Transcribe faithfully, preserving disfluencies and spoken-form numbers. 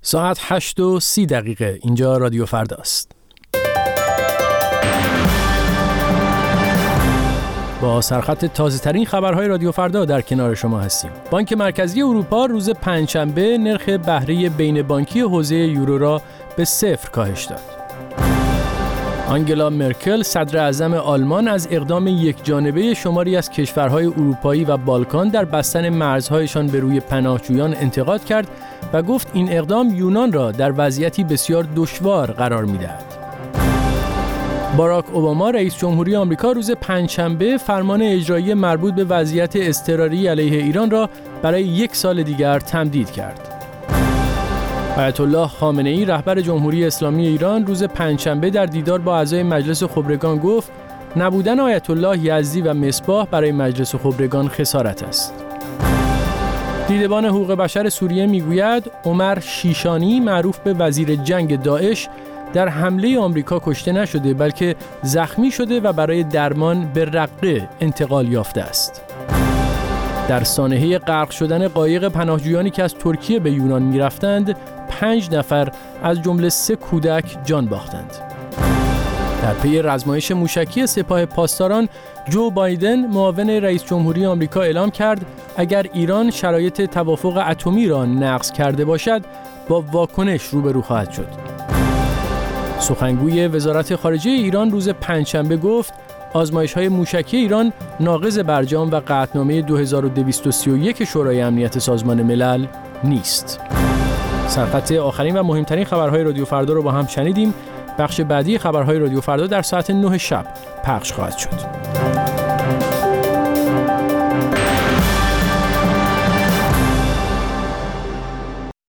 ساعت هشت و سی دقیقه. اینجا رادیو فردا است. با سرخط تازه ترین خبرهای رادیو فردا در کنار شما هستیم. بانک مرکزی اروپا روز پنجشنبه نرخ بهره بین بانکی حوزه یورو را به صفر کاهش داد. آنگلا مرکل صدر اعظم آلمان از اقدام یک جانبه شماری از کشورهای اروپایی و بالکان در بستن مرزهایشان به روی پناهجویان انتقاد کرد و گفت این اقدام یونان را در وضعیتی بسیار دشوار قرار می‌دهد. باراک اوباما رئیس جمهوری آمریکا روز پنجشنبه فرمان اجرایی مربوط به وضعیت اضطراری علیه ایران را برای یک سال دیگر تمدید کرد. آیت الله خامنه‌ای رهبر جمهوری اسلامی ایران روز پنجشنبه در دیدار با اعضای مجلس خبرگان گفت نبودن آیت الله یزدی و مصباح برای مجلس خبرگان خسارت است. دیدبان حقوق بشر سوریه میگوید عمر شیشانی معروف به وزیر جنگ داعش در حمله آمریکا کشته نشده بلکه زخمی شده و برای درمان به رقه انتقال یافته است. در سانحه غرق شدن قایق پناهجویانی که از ترکیه به یونان می‌رفتند، پنج نفر از جمله سه کودک جان باختند. در پی رزمایش موشکی سپاه پاسداران، جو بایدن معاون رئیس جمهوری آمریکا اعلام کرد اگر ایران شرایط توافق اتمی را نقض کرده باشد، با واکنش روبرو خواهد شد. سخنگوی وزارت خارجه ایران روز پنجشنبه گفت آزمایش‌های موشکی ایران ناقض برجام و قطعنامه دو هزار و دویست و سی و یک شورای امنیت سازمان ملل نیست. سرخط آخرین و مهمترین خبرهای رادیو فردا رو با هم شنیدیم. بخش بعدی خبرهای رادیو فردا در ساعت نه شب پخش خواهد شد.